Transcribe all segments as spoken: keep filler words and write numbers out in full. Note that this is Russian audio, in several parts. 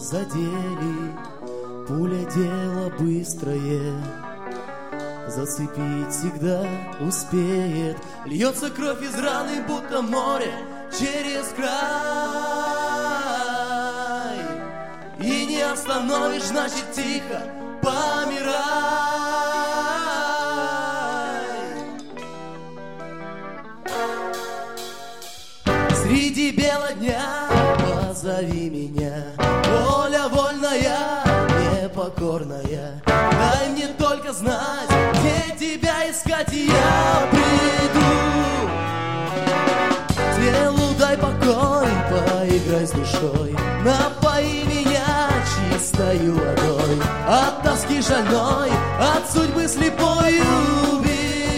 задели. Пуля дело быстрое, зацепить всегда успеет. Льется кровь из раны, будто море через край. И не остановишь, значит тихо помирай. Среди бела дня позови меня, воля вольная, непокорная. Дай мне только знать, где тебя искать, и я приду. Телу дай покой, поиграй с душой, напои меня чистою водой. От тоски шальной, от судьбы слепой убегу.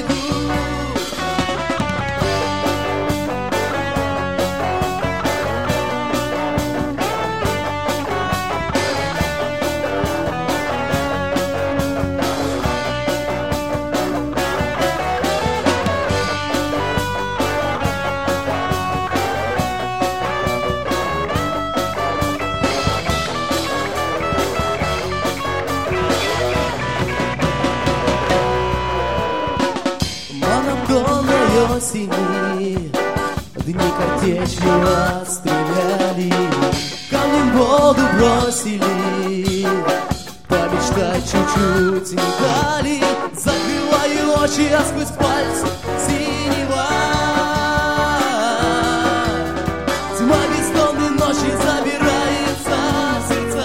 Осени дни картечью отстреляли, камнем в воду бросили, помечтать чуть-чуть не дали. Закрываю очи, а сквозь пальцы синева тьма бездонной ночи забирается в сердца.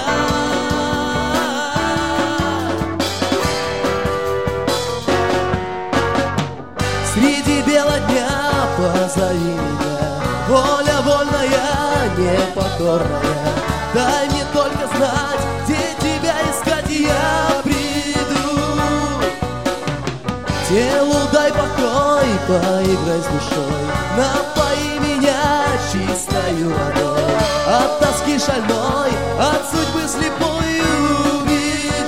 Среди бела дня позови меня, воля вольная, непокорная. Дай мне только знать, где тебя искать, и я приду. Телу дай покой, поиграй с душой, напои меня чистою водой. От тоски шальной, от судьбы слепой убегу.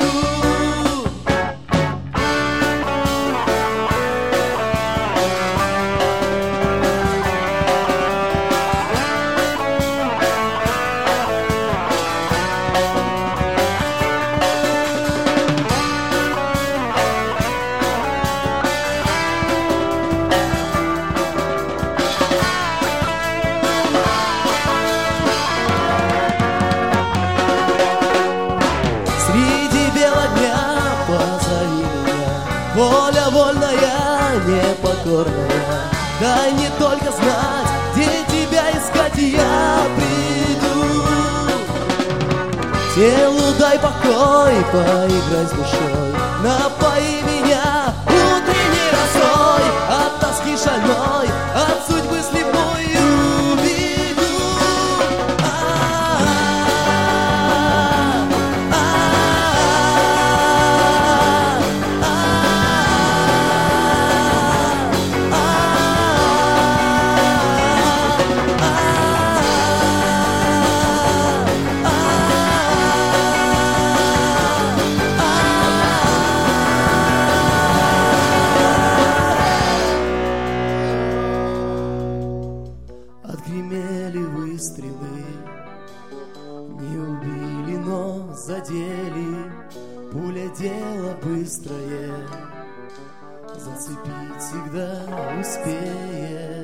Воля вольная, непокорная. Дай мне только знать, где тебя искать, и я приду. Телу дай покой, поиграй с душой, напои меня утренней росой. От тоски шальной, от судьбы слепой убегу. Отгремели выстрелы, не убили, но задели. Пуля дело быстрое, зацепить всегда успеет.